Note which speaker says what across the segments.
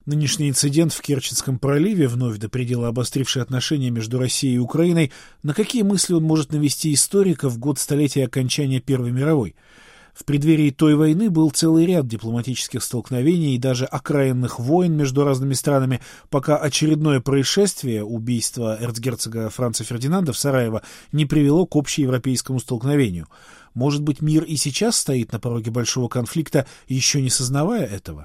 Speaker 1: Нынешний инцидент в Керченском проливе, вновь до предела обостривший отношения между Россией и Украиной, на какие мысли он может навести историка в год столетия окончания Первой мировой? В преддверии той войны был целый ряд дипломатических столкновений и даже окраинных войн между разными странами, пока очередное происшествие, убийство эрцгерцога Франца Фердинанда в Сараево, не привело к общеевропейскому столкновению. Может быть, мир и сейчас стоит на пороге большого конфликта, еще не сознавая этого?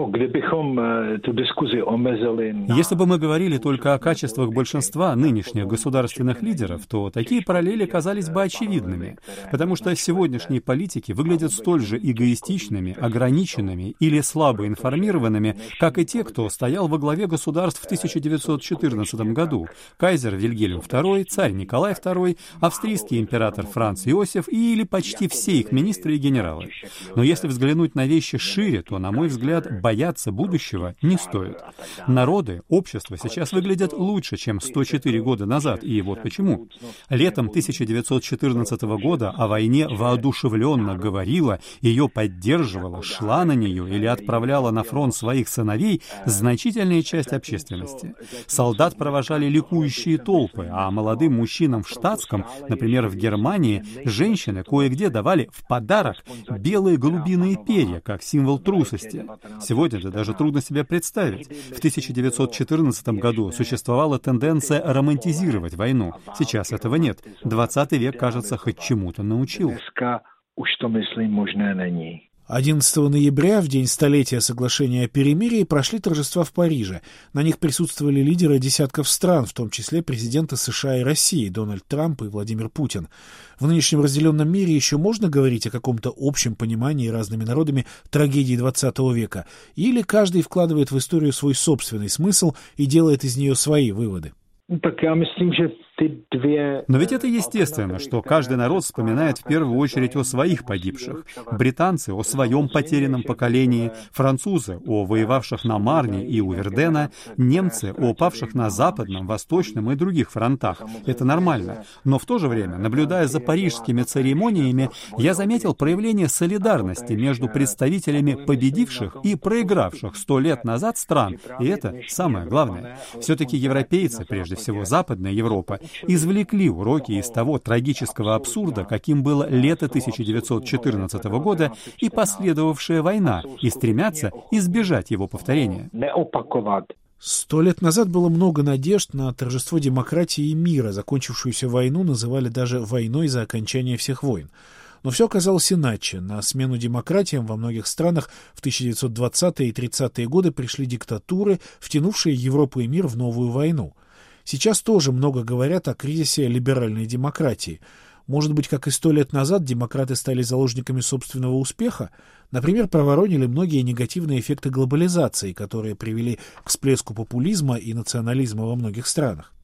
Speaker 2: Если бы мы говорили только о качествах большинства нынешних государственных лидеров, то такие параллели казались бы очевидными, потому что сегодняшние политики выглядят столь же эгоистичными, ограниченными или слабо информированными, как и те, кто стоял во главе государств в 1914 году: кайзер Вильгельм II, царь Николай II, австрийский император Франц Иосиф или почти все их министры и генералы. Но если взглянуть на вещи шире, то, на мой взгляд, бояться будущего не стоит. Народы, общества сейчас выглядят лучше, чем 104 года назад, и вот почему. Летом 1914 года о войне воодушевленно говорила, ее поддерживала, шла на нее или отправляла на фронт своих сыновей значительная часть общественности. Солдат провожали ликующие толпы, а молодым мужчинам в штатском, например, в Германии, женщины кое-где давали в подарок белые голубиные перья, как символ трусости. Сегодня это даже трудно себе представить. В 1914 году существовала тенденция романтизировать войну. Сейчас этого нет. 20 век, кажется, хоть чему-то научил.
Speaker 1: 11 ноября, в день столетия соглашения о перемирии, прошли торжества в Париже. На них присутствовали лидеры десятков стран, в том числе президенты США и России Дональд Трамп и Владимир Путин. В нынешнем разделенном мире еще можно говорить о каком-то общем понимании разными народами трагедии XX века? Или каждый вкладывает в историю свой собственный смысл и делает из нее свои выводы?
Speaker 2: Но ведь это естественно, что каждый народ вспоминает в первую очередь о своих погибших. Британцы о своем потерянном поколении, французы о воевавших на Марне и у Вердена, немцы о павших на Западном, Восточном и других фронтах. Это нормально. Но в то же время, наблюдая за парижскими церемониями, я заметил проявление солидарности между представителями победивших и проигравших 100 лет назад стран. И это самое главное. Все-таки европейцы, прежде всего Западная Европа, извлекли уроки из того трагического абсурда, каким было лето 1914 года и последовавшая война, и стремятся избежать его повторения.
Speaker 1: 100 лет назад было много надежд на торжество демократии и мира. Закончившуюся войну называли даже войной за окончание всех войн. Но все оказалось иначе. На смену демократиям во многих странах в 1920-е и 30-е годы пришли диктатуры, втянувшие Европу и мир в новую войну. Сейчас тоже много говорят о кризисе либеральной демократии. Может быть, как и 100 лет назад, демократы стали заложниками собственного успеха? Например, проворонили многие негативные эффекты глобализации, которые привели к всплеску популизма и национализма во многих странах.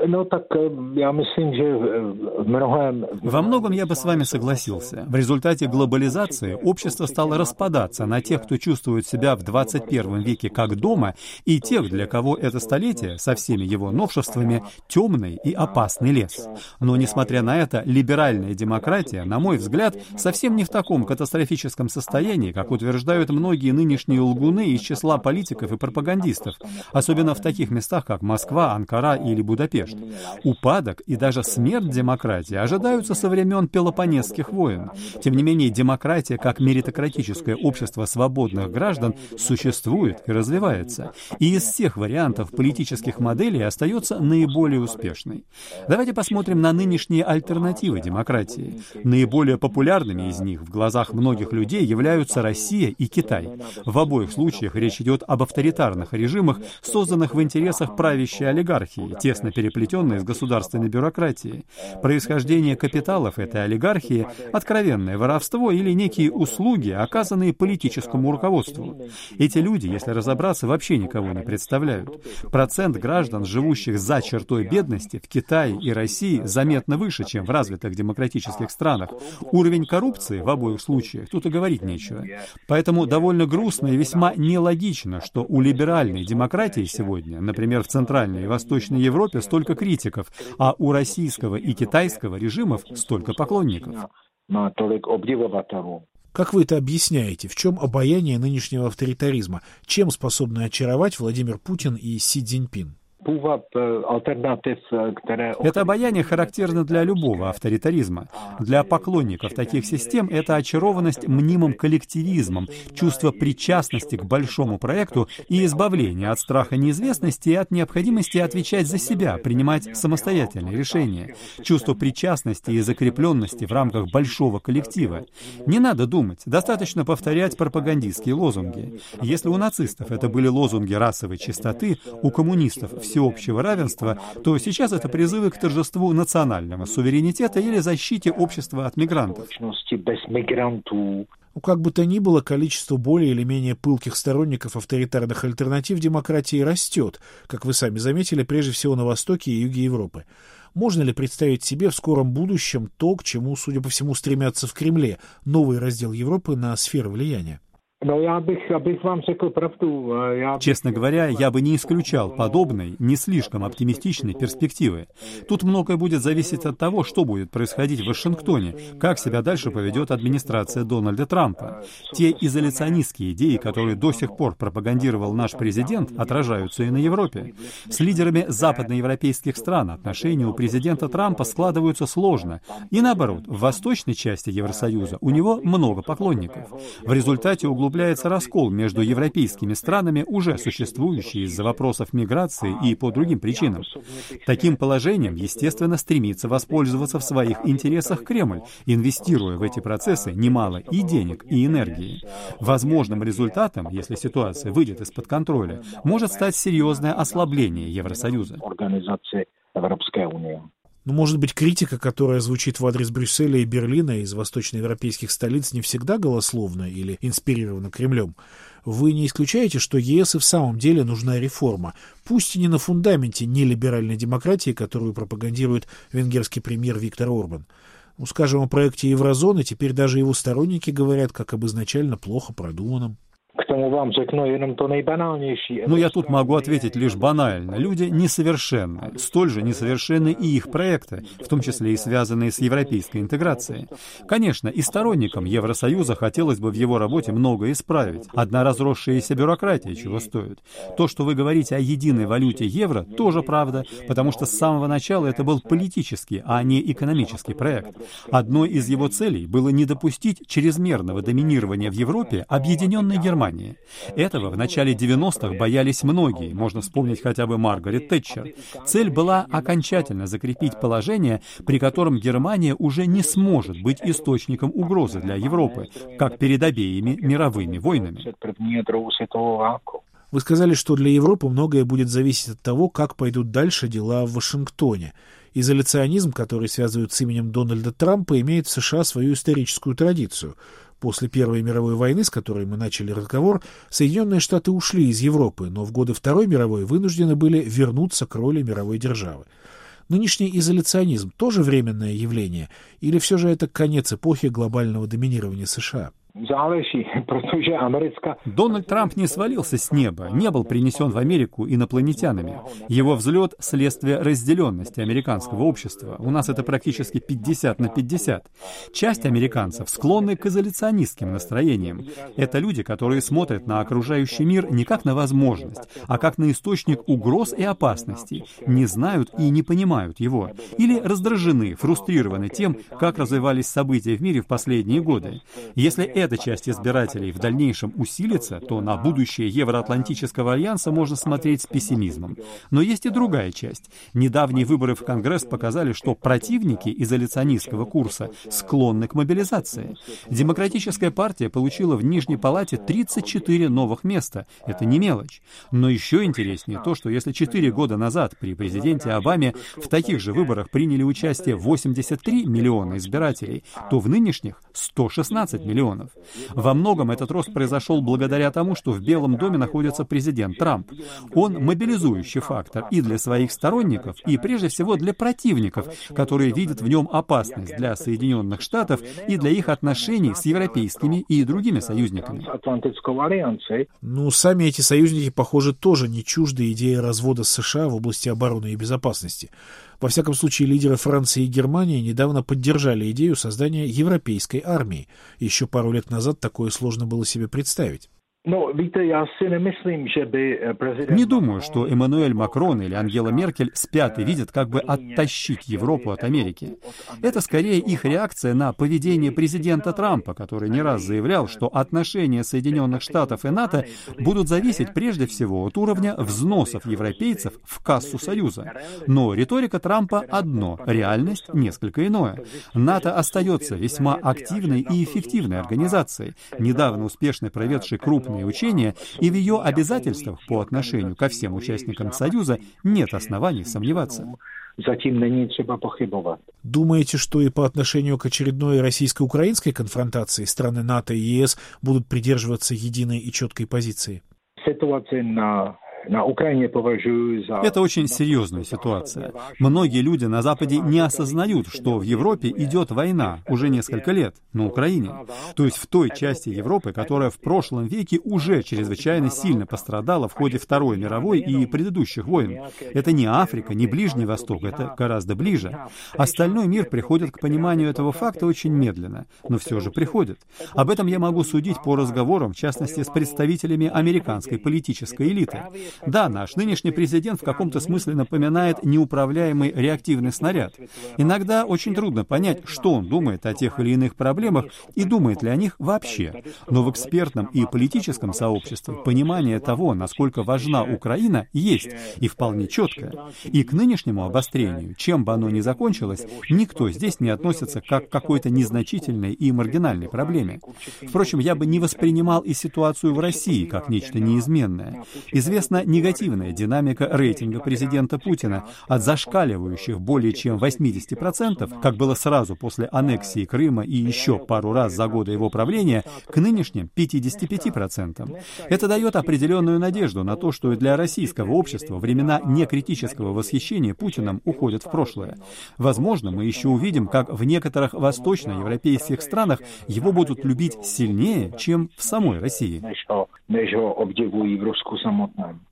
Speaker 2: Во многом я бы с вами согласился. В результате глобализации общество стало распадаться на тех, кто чувствует себя в 21 веке как дома, и тех, для кого это столетие со всеми его новшествами темный и опасный лес. Но, несмотря на это, либеральная демократия, на мой взгляд, совсем не в таком катастрофическом состоянии, как утверждают многие нынешние лгуны из числа политиков и пропагандистов, особенно в таких местах, как Москва, Анкара или Будапешт. Упадок и даже смерть демократии ожидаются со времен Пелопоннесских войн. Тем не менее, демократия как меритократическое общество свободных граждан существует и развивается. И из всех вариантов политических моделей остается наиболее успешной. Давайте посмотрим на нынешние альтернативы демократии. Наиболее популярными из них в глазах многих людей являются Россия и Китай. В обоих случаях речь идет об авторитарных режимах, созданных в интересах правящей олигархии, тесно переплетенной с государственной бюрократией. Происхождение капиталов этой олигархии — откровенное воровство или некие услуги, оказанные политическому руководству. Эти люди, если разобраться, вообще никого не представляют. Процент граждан, живущих за чертой бедности, в Китае и России заметно выше, чем в развитых демократических странах. Уровень коррупции в обоих случаях тут и говорить нечего. Поэтому довольно грустно и весьма нелогично, что у либеральной демократии сегодня, например, в Центральной и Восточной Европе, столько критиков, а у российского и китайского режимов столько поклонников.
Speaker 1: Как вы это объясняете? В чем обаяние нынешнего авторитаризма? Чем способны очаровать Владимир Путин и Си Цзиньпин?
Speaker 2: Это обаяние характерно для любого авторитаризма. Для поклонников таких систем это очарованность мнимым коллективизмом, чувство причастности к большому проекту и избавление от страха неизвестности и от необходимости отвечать за себя, принимать самостоятельные решения. Чувство причастности и закрепленности в рамках большого коллектива. Не надо думать, достаточно повторять пропагандистские лозунги. Если у нацистов это были лозунги расовой чистоты, у коммунистов всеобщего равенства, то сейчас это призывы к торжеству национального суверенитета или защите общества от мигрантов.
Speaker 1: Как бы то ни было, количество более или менее пылких сторонников авторитарных альтернатив демократии растет, как вы сами заметили, прежде всего на Востоке и Юге Европы. Можно ли представить себе в скором будущем то, к чему, судя по всему, стремятся в Кремле, новый раздел Европы на сферы влияния?
Speaker 2: Честно говоря, я бы не исключал подобной, не слишком оптимистичной перспективы. Тут многое будет зависеть от того, что будет происходить в Вашингтоне, как себя дальше поведет администрация Дональда Трампа. Те изоляционистские идеи, которые до сих пор пропагандировал наш президент, отражаются и на Европе. С лидерами западноевропейских стран отношения у президента Трампа складываются сложно. И наоборот, в восточной части Евросоюза у него много поклонников. В результате углубляется раскол между европейскими странами, уже существующий из-за вопросов миграции и по другим причинам. Таким положением, естественно, стремится воспользоваться в своих интересах Кремль, инвестируя в эти процессы немало и денег, и энергии. Возможным результатом, если ситуация выйдет из-под контроля, может стать серьезное ослабление Евросоюза.
Speaker 1: Но, может быть, критика, которая звучит в адрес Брюсселя и Берлина из восточноевропейских столиц, не всегда голословна или инспирирована Кремлем. Вы не исключаете, что ЕС и в самом деле нужна реформа, пусть и не на фундаменте нелиберальной демократии, которую пропагандирует венгерский премьер Виктор Орбан. Скажем, о проекте еврозоны теперь даже его сторонники говорят, как об изначально плохо продуманном.
Speaker 2: Но я тут могу ответить лишь банально. Люди несовершенны. Столь же несовершенны и их проекты, в том числе и связанные с европейской интеграцией. Конечно, и сторонникам Евросоюза хотелось бы в его работе многое исправить. Одна разросшаяся бюрократия чего стоит. То, что вы говорите о единой валюте евро, тоже правда, потому что с самого начала это был политический, а не экономический проект. Одной из его целей было не допустить чрезмерного доминирования в Европе объединенной Германии. Этого в начале 90-х боялись многие, можно вспомнить хотя бы Маргарет Тэтчер. Цель была окончательно закрепить положение, при котором Германия уже не сможет быть источником угрозы для Европы, как перед обеими мировыми войнами.
Speaker 1: Вы сказали, что для Европы многое будет зависеть от того, как пойдут дальше дела в Вашингтоне. Изоляционизм, который связывают с именем Дональда Трампа, имеет в США свою историческую традицию. После Первой мировой войны, с которой мы начали разговор, Соединенные Штаты ушли из Европы, но в годы Второй мировой вынуждены были вернуться к роли мировой державы. Нынешний изоляционизм тоже временное явление, или все же это конец эпохи глобального доминирования США?
Speaker 2: Дональд Трамп не свалился с неба, не был принесен в Америку инопланетянами. Его взлет – следствие разделенности американского общества. У нас это практически 50/50. Часть американцев склонны к изоляционистским настроениям. Это люди, которые смотрят на окружающий мир не как на возможность, а как на источник угроз и опасностей, не знают и не понимают его, или раздражены, фрустрированы тем, как развивались события в мире в последние годы. Если эта часть избирателей в дальнейшем усилится, то на будущее Евроатлантического альянса можно смотреть с пессимизмом. Но есть и другая часть. Недавние выборы в Конгресс показали, что противники изоляционистского курса склонны к мобилизации. Демократическая партия получила в Нижней Палате 34 новых места. Это не мелочь. Но еще интереснее то, что если 4 года назад при президенте Обаме в таких же выборах приняли участие 83 миллиона избирателей, то в нынешних 116 миллионов. Во многом этот рост произошел благодаря тому, что в Белом доме находится президент Трамп. Он мобилизующий фактор и для своих сторонников, и прежде всего для противников, которые видят в нем опасность для Соединенных Штатов и для их отношений с европейскими и другими союзниками.
Speaker 1: Сами эти союзники, похоже, тоже не чужды идеи развода США в области обороны и безопасности. Во всяком случае, лидеры Франции и Германии недавно поддержали идею создания европейской армии. Еще пару лет назад такое сложно было себе представить.
Speaker 2: Не думаю, что Эммануэль Макрон или Ангела Меркель спят и видят, как бы оттащить Европу от Америки. Это скорее их реакция на поведение президента Трампа, который не раз заявлял, что отношения Соединенных Штатов и НАТО будут зависеть прежде всего от уровня взносов европейцев в кассу Союза. Но риторика Трампа одно, реальность несколько иное. НАТО остается весьма активной и эффективной организацией, недавно успешно проведшей крупные учения, и в ее обязательствах по отношению ко всем участникам Союза нет оснований сомневаться.
Speaker 1: Думаете, что и по отношению к очередной российско-украинской конфронтации страны НАТО и ЕС будут придерживаться единой и четкой позиции?
Speaker 2: Это очень серьезная ситуация. Многие люди на Западе не осознают, что в Европе идет война уже несколько лет на Украине. То есть в той части Европы, которая в прошлом веке уже чрезвычайно сильно пострадала в ходе Второй мировой и предыдущих войн. Это не Африка, не Ближний Восток, это гораздо ближе. Остальной мир приходит к пониманию этого факта очень медленно, но все же приходит. Об этом я могу судить по разговорам, в частности, с представителями американской политической элиты. Да, наш нынешний президент в каком-то смысле напоминает неуправляемый реактивный снаряд. Иногда очень трудно понять, что он думает о тех или иных проблемах и думает ли о них вообще. Но в экспертном и политическом сообществе понимание того, насколько важна Украина, есть, и вполне четкое. И к нынешнему обострению, чем бы оно ни закончилось, никто здесь не относится как к какой-то незначительной и маргинальной проблеме. Впрочем, я бы не воспринимал и ситуацию в России как нечто неизменное. Известна негативная динамика рейтинга президента Путина от зашкаливающих более чем 80%, как было сразу после аннексии Крыма и еще пару раз за годы его правления, к нынешним 55%. Это дает определенную надежду на то, что и для российского общества времена некритического восхищения Путиным уходят в прошлое. Возможно, мы еще увидим, как в некоторых восточноевропейских странах его будут любить сильнее, чем в самой России.